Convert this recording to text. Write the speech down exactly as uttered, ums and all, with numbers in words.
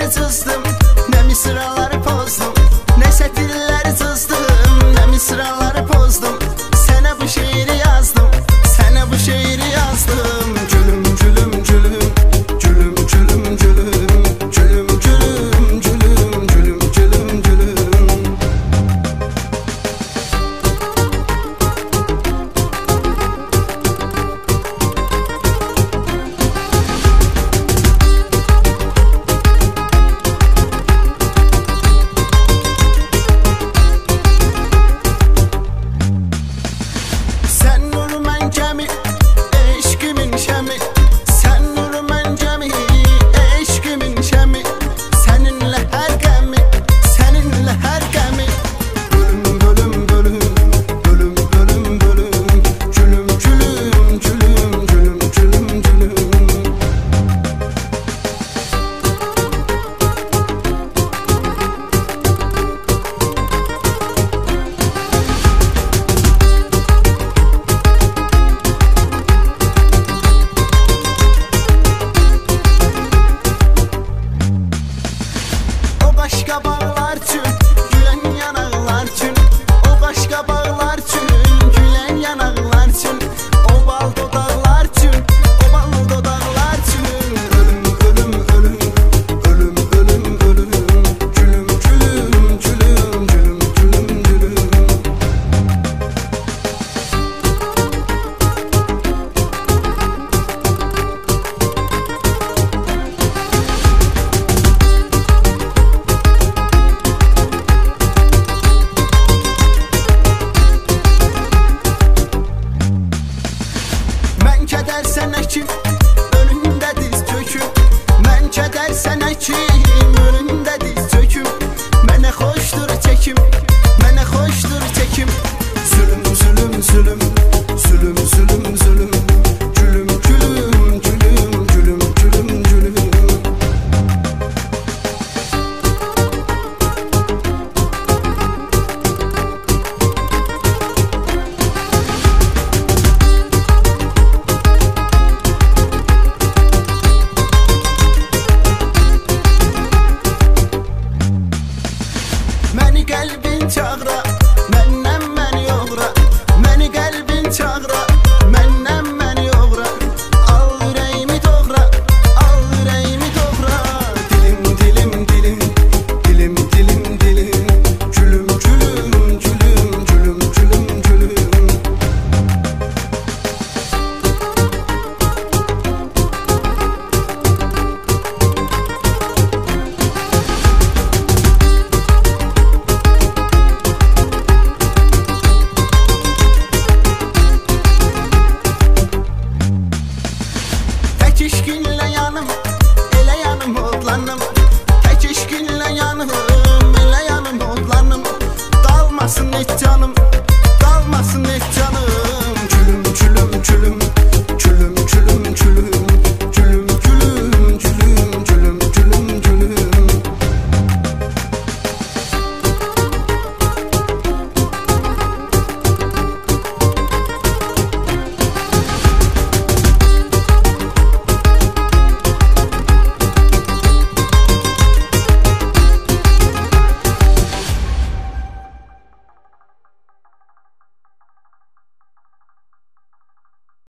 setirler çizdim, ne misraları pozdum. Ne setirler çizdim, ne misraları pozdum. Sana bu şiiri yazdım, sana bu şiiri yazdım. Gülüm gülüm gülüm, gülüm gülüm gülüm, gülüm gülüm gülüm, gülüm gülüm gülüm. Sen nur mən gəmi, eşqimin şəmi. Sen nur mən gəmi, eşqimin şəmi. Səninlə hər qəmi, səninlə hər qəmi. Bölüm bölüm bölüm, bölüm bölüm bölüm. Gülüm gülüm gülüm, gülüm gülüm gülüm. O başka bağlar üçün, gülen yanaklar üçün. O başka bağlar üçün, gülen yanaklar üçün. O bal dodaklar üçün, o bal dodaklar üçün. Ölüm ölüm ölüm, ölüm ölüm ölüm. Gülüm gülüm gülüm, gülüm gülüm gülüm. Mən kədər sənə kim, önündə diz çöküm. Mən kədər sənə kim, önündə diz çöküm. Mənə xoşdur çəkim, mənə xoşdur çəkim. Zülüm zülüm zülüm, zülüm zülüm zülüm. Gülüm gülüm gülüm, gülüm gülüm gülüm. Məni qəlbin çağıra, məndən məni yoğra. Məni qəlbin çağıra, məndən məni yoğra. Al ürəyimi doğra, al ürəyimi doğra. Dilim dilim dilim, dilim dilim dilim. Gülüm gülüm gülüm, gülüm gülüm gülüm. Tək eşqinlə yanım, elə yanım odlanım. Tək eşqinlə yanım, elə yanım odlanım. Dalmasın heç canım,